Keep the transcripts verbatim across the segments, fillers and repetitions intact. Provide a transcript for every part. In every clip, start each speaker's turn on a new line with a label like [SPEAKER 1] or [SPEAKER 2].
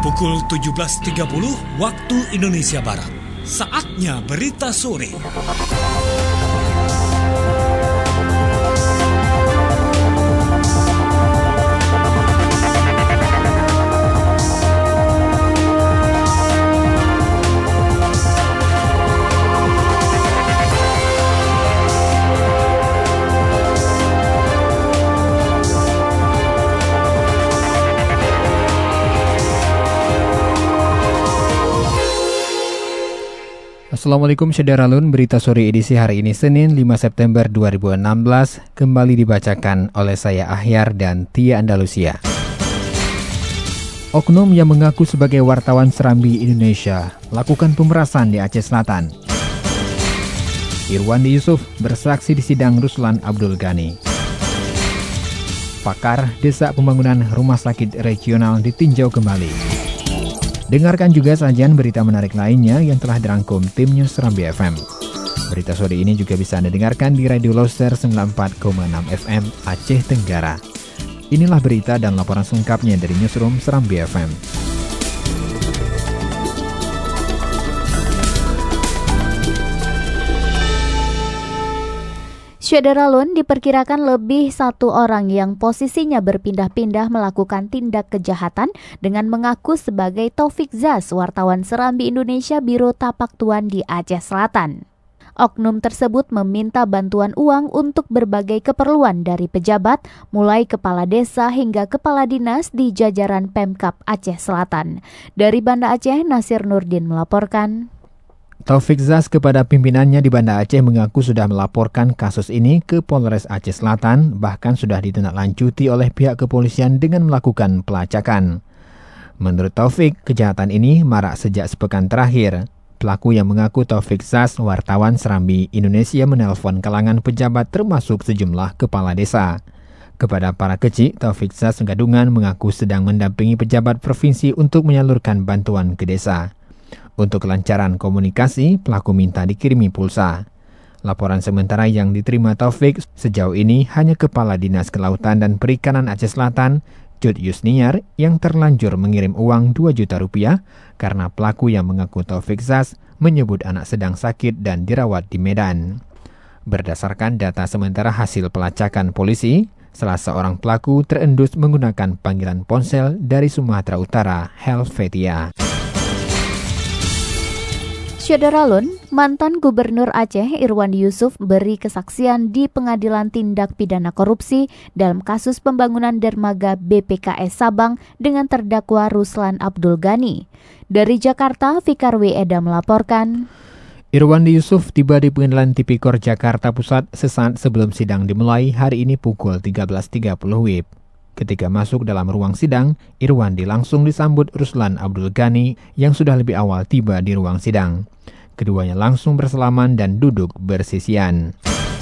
[SPEAKER 1] Pukul tujuh belas tiga puluh waktu Indonesia Barat. Saatnya berita sore.
[SPEAKER 2] Assalamualaikum Syederalun, berita sore edisi hari ini Senin lima September dua ribu enam belas kembali dibacakan oleh saya Ahyar dan Tia Andalusia. Oknum yang mengaku sebagai wartawan Serambi Indonesia lakukan pemerasan di Aceh Selatan. Irwandi Yusuf bersaksi di sidang Ruslan Abdul Ghani. Pakar desak pembangunan rumah sakit regional ditinjau kembali. Dengarkan juga sajian berita menarik lainnya yang telah dirangkum tim News Serambi F M. Berita sore ini juga bisa Anda dengarkan di Radio Loser sembilan puluh empat koma enam F M Aceh Tenggara. Inilah berita dan laporan selengkapnya dari Newsroom Serambi F M.
[SPEAKER 3] Syederalun, diperkirakan lebih satu orang yang posisinya berpindah-pindah melakukan tindak kejahatan dengan mengaku sebagai Taufik Zaz, wartawan Serambi Indonesia Biro Tapak Tuan di Aceh Selatan. Oknum tersebut meminta bantuan uang untuk berbagai keperluan dari pejabat, mulai kepala desa hingga kepala dinas di jajaran Pemkab Aceh Selatan. Dari Banda Aceh, Nasir Nurdin melaporkan.
[SPEAKER 2] Taufik Zaz kepada pimpinannya di Banda Aceh mengaku sudah melaporkan kasus ini ke Polres Aceh Selatan, bahkan sudah ditindaklanjuti oleh pihak kepolisian dengan melakukan pelacakan. Menurut Taufik, kejahatan ini marak sejak sepekan terakhir. Pelaku yang mengaku Taufik Zaz, wartawan Serambi Indonesia, menelpon kalangan pejabat termasuk sejumlah kepala desa. Kepada para kecil, Taufik Zaz Gadungan mengaku sedang mendampingi pejabat provinsi untuk menyalurkan bantuan ke desa. Untuk kelancaran komunikasi, pelaku minta dikirimi pulsa. Laporan sementara yang diterima Taufik sejauh ini hanya Kepala Dinas Kelautan dan Perikanan Aceh Selatan, Jud Yusniar, yang terlanjur mengirim uang dua juta rupiah karena pelaku yang mengaku Taufik Zaz menyebut anak sedang sakit dan dirawat di Medan. Berdasarkan data sementara hasil pelacakan polisi, salah seorang pelaku terendus menggunakan panggilan ponsel dari Sumatera Utara, Helvetia.
[SPEAKER 3] Syederalun, mantan Gubernur Aceh Irwandi Yusuf beri kesaksian di Pengadilan Tindak Pidana Korupsi dalam kasus pembangunan dermaga B P K S Sabang dengan terdakwa Ruslan Abdul Ghani. Dari Jakarta, Fikar W. Eda melaporkan.
[SPEAKER 2] Irwandi Yusuf tiba di Pengadilan Tipikor Jakarta Pusat sesaat sebelum sidang dimulai hari ini pukul tiga belas tiga puluh W I B. Ketika masuk dalam ruang sidang, Irwandi langsung disambut Ruslan Abdul Ghani yang sudah lebih awal tiba di ruang sidang. Keduanya langsung bersalaman dan duduk bersisian.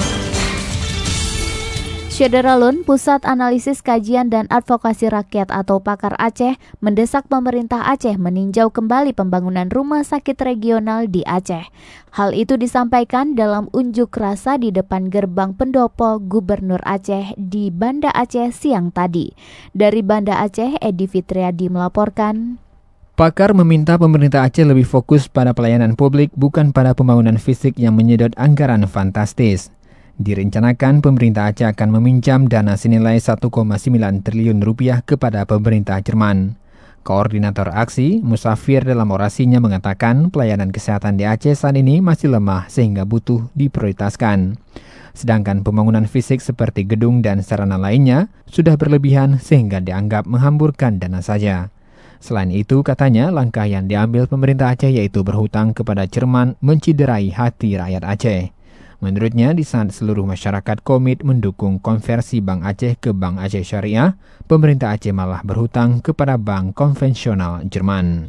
[SPEAKER 3] Syederalun, Pusat Analisis Kajian dan Advokasi Rakyat atau Pakar Aceh mendesak pemerintah Aceh meninjau kembali pembangunan rumah sakit regional di Aceh. Hal itu disampaikan dalam unjuk rasa di depan gerbang pendopo Gubernur Aceh di Banda Aceh siang tadi. Dari Banda Aceh, Edi Fitriadi melaporkan.
[SPEAKER 2] Pakar meminta pemerintah Aceh lebih fokus pada pelayanan publik bukan pada pembangunan fisik yang menyedot anggaran fantastis. Direncanakan pemerintah Aceh akan meminjam dana senilai satu koma sembilan triliun rupiah kepada pemerintah Jerman. Koordinator aksi, Musafir, dalam orasinya mengatakan pelayanan kesehatan di Aceh saat ini masih lemah sehingga butuh diprioritaskan. Sedangkan pembangunan fisik seperti gedung dan sarana lainnya sudah berlebihan sehingga dianggap menghamburkan dana saja. Selain itu, katanya langkah yang diambil pemerintah Aceh yaitu berhutang kepada Jerman menciderai hati rakyat Aceh. Menurutnya, di saat seluruh masyarakat komit mendukung konversi Bank Aceh ke Bank Aceh Syariah, pemerintah Aceh malah berhutang kepada bank konvensional Jerman.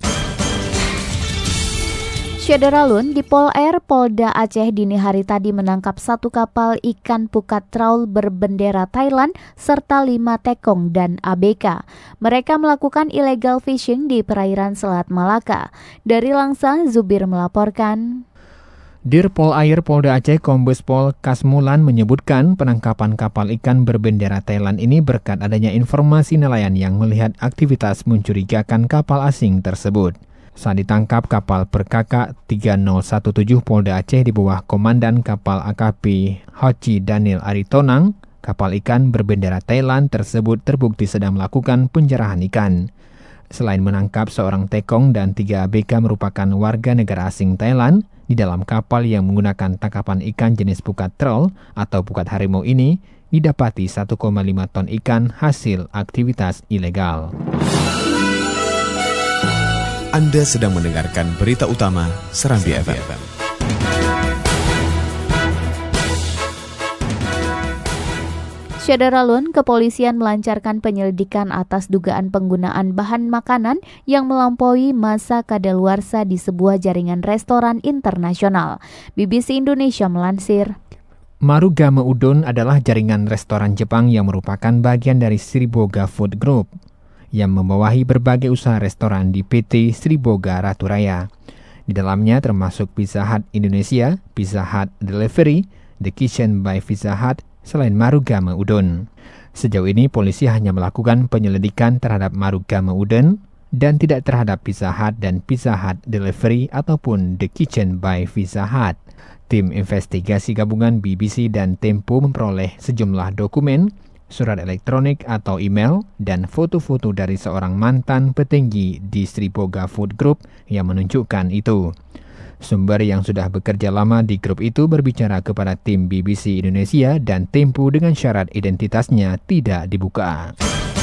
[SPEAKER 3] Syederalun, di Pol Air Polda Aceh dini hari tadi menangkap satu kapal ikan pukat traul berbendera Thailand serta lima tekong dan A B K. Mereka melakukan illegal fishing di perairan Selat Malaka. Dari Langsa, Zubir melaporkan.
[SPEAKER 2] Dirpol Air Polda Aceh Kombes Pol Kasmulan menyebutkan penangkapan kapal ikan berbendera Thailand ini berkat adanya informasi nelayan yang melihat aktivitas mencurigakan kapal asing tersebut. Saat ditangkap, kapal Perkaka tiga nol satu tujuh Polda Aceh di bawah Komandan Kapal A K P Hoci Daniel Aritonang, kapal ikan berbendera Thailand tersebut terbukti sedang melakukan penjarahan ikan. Selain menangkap seorang tekong dan tiga A B K merupakan warga negara asing Thailand, di dalam kapal yang menggunakan tangkapan ikan jenis pukat troll atau pukat harimau ini didapati satu koma lima ton ikan hasil aktivitas ilegal.
[SPEAKER 4] Anda sedang mendengarkan berita utama Serambi F M.
[SPEAKER 3] Syederalun, kepolisian melancarkan penyelidikan atas dugaan penggunaan bahan makanan yang melampaui masa kadaluarsa di sebuah jaringan restoran internasional. B B C Indonesia melansir.
[SPEAKER 2] Marugame Udon adalah jaringan restoran Jepang yang merupakan bagian dari Sriboga Food Group yang membawahi berbagai usaha restoran di P T Sriboga Ratu Raya. Di dalamnya termasuk Pizza Hut Indonesia, Pizza Hut Delivery, The Kitchen by Pizza Hut, selain Marugame Udon. Sejauh ini polisi hanya melakukan penyelidikan terhadap Marugame Udon dan tidak terhadap Pizza Hut dan Pizza Hut Delivery ataupun The Kitchen by Pizza Hut. Tim investigasi gabungan B B C dan Tempo memperoleh sejumlah dokumen, surat elektronik atau email, dan foto-foto dari seorang mantan petinggi di Sriboga Food Group yang menunjukkan itu. Sumber yang sudah bekerja lama di grup itu berbicara kepada tim B B C Indonesia dan Tempo dengan syarat identitasnya tidak dibuka.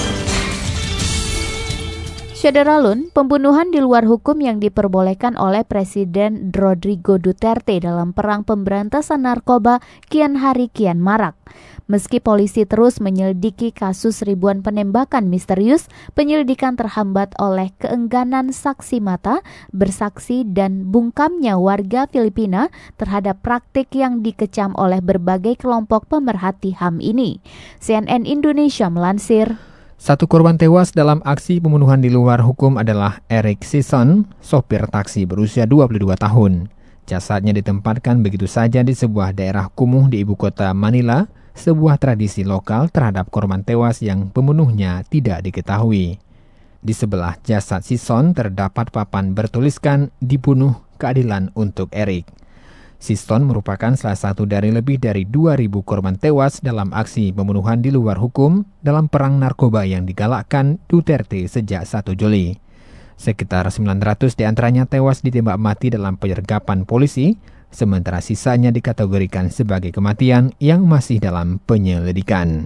[SPEAKER 3] Syederalun, pembunuhan di luar hukum yang diperbolehkan oleh Presiden Rodrigo Duterte dalam perang pemberantasan narkoba kian hari kian marak. Meski polisi terus menyelidiki kasus ribuan penembakan misterius, penyelidikan terhambat oleh keengganan saksi mata, bersaksi, dan bungkamnya warga Filipina terhadap praktik yang dikecam oleh berbagai kelompok pemerhati H A M ini. C N N Indonesia melansir.
[SPEAKER 2] Satu korban tewas dalam aksi pembunuhan di luar hukum adalah Eric Sison, sopir taksi berusia dua puluh dua tahun. Jasadnya ditempatkan begitu saja di sebuah daerah kumuh di ibu kota Manila, sebuah tradisi lokal terhadap korban tewas yang pembunuhnya tidak diketahui. Di sebelah jasad Sison terdapat papan bertuliskan "Dibunuh Keadilan untuk Eric". Sison merupakan salah satu dari lebih dari dua ribu korban tewas dalam aksi pembunuhan di luar hukum dalam perang narkoba yang digalakkan Duterte sejak satu Juli. Sekitar sembilan ratus diantaranya tewas ditembak mati dalam penyergapan polisi, sementara sisanya dikategorikan sebagai kematian yang masih dalam penyelidikan.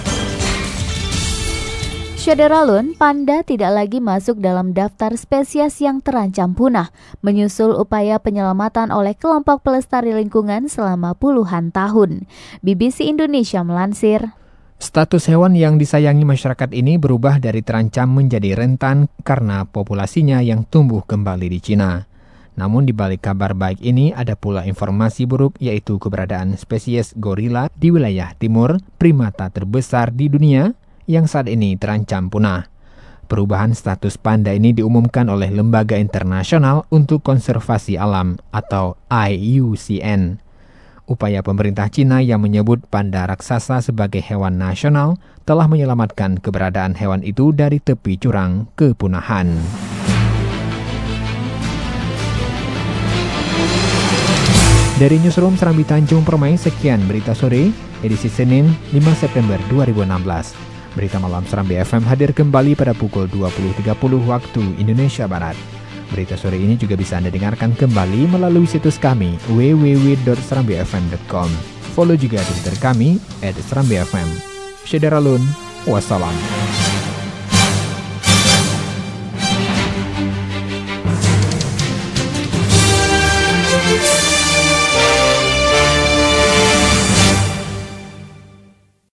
[SPEAKER 3] Syederalun, panda tidak lagi masuk dalam daftar spesies yang terancam punah, menyusul upaya penyelamatan oleh kelompok pelestari lingkungan selama puluhan tahun. B B C Indonesia melansir.
[SPEAKER 2] Status hewan yang disayangi masyarakat ini berubah dari terancam menjadi rentan karena populasinya yang tumbuh kembali di Cina. Namun di balik kabar baik ini ada pula informasi buruk, yaitu keberadaan spesies gorila di wilayah timur, primata terbesar di dunia, yang saat ini terancam punah. Perubahan status panda ini diumumkan oleh Lembaga Internasional untuk Konservasi Alam atau I U C N. Upaya pemerintah Cina yang menyebut panda raksasa sebagai hewan nasional telah menyelamatkan keberadaan hewan itu dari tepi jurang kepunahan. Dari Newsroom Serambi Tanjung Permai, sekian berita sore, edisi Senin lima September dua ribu enam belas. Berita malam Serambi F M hadir kembali pada pukul dua puluh tiga puluh waktu Indonesia Barat. Berita sore ini juga bisa Anda dengarkan kembali melalui situs kami w w w dot serambi f m dot com. Follow juga Twitter kami at serambi f m. Syederalun, wassalam.